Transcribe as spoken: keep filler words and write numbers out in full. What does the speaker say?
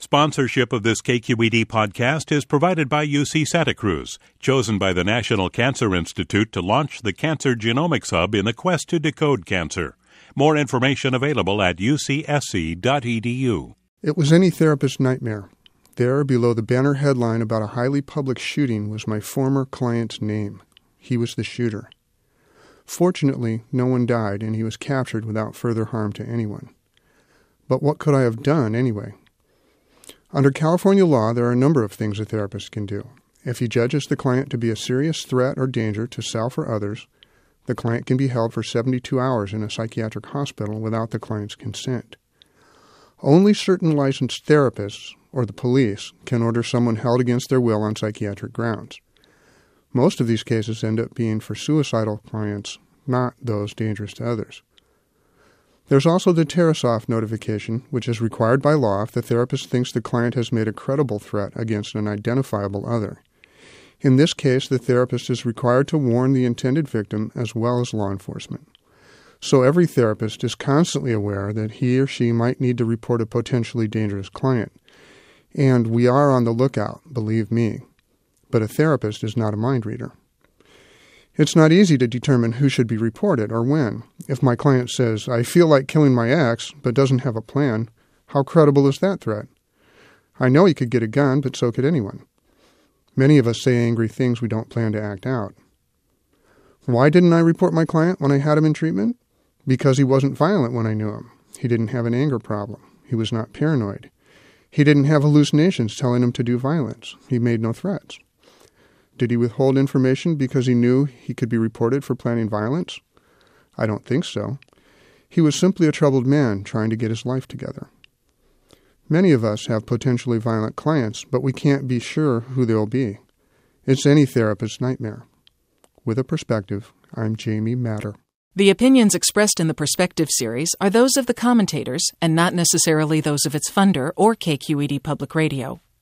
Sponsorship of this K Q E D podcast is provided by U C Santa Cruz, chosen by the National Cancer Institute to launch the Cancer Genomics Hub in the quest to decode cancer. More information available at u c s c dot e d u. It was any therapist's nightmare. There, below the banner headline about a highly public shooting, was my former client's name. He was the shooter. Fortunately, no one died, and he was captured without further harm to anyone. But what could I have done anyway? Under California law, there are a number of things a therapist can do. If he judges the client to be a serious threat or danger to self or others, the client can be held for seventy-two hours in a psychiatric hospital without the client's consent. Only certain licensed therapists, or the police, can order someone held against their will on psychiatric grounds. Most of these cases end up being for suicidal clients, not those dangerous to others. There's also the Tarasoff notification, which is required by law if the therapist thinks the client has made a credible threat against an identifiable other. In this case, the therapist is required to warn the intended victim as well as law enforcement. So every therapist is constantly aware that he or she might need to report a potentially dangerous client. And we are on the lookout, believe me. But a therapist is not a mind reader. It's not easy to determine who should be reported or when. If my client says, "I feel like killing my ex," but doesn't have a plan, how credible is that threat? I know he could get a gun, but so could anyone. Many of us say angry things we don't plan to act out. Why didn't I report my client when I had him in treatment? Because he wasn't violent when I knew him. He didn't have an anger problem. He was not paranoid. He didn't have hallucinations telling him to do violence. He made no threats. Did he withhold information because he knew he could be reported for planning violence? I don't think so. He was simply a troubled man trying to get his life together. Many of us have potentially violent clients, but we can't be sure who they'll be. It's any therapist's nightmare. With a Perspective, I'm Jamie Matter. The opinions expressed in the Perspective series are those of the commentators and not necessarily those of its funder or K Q E D Public Radio.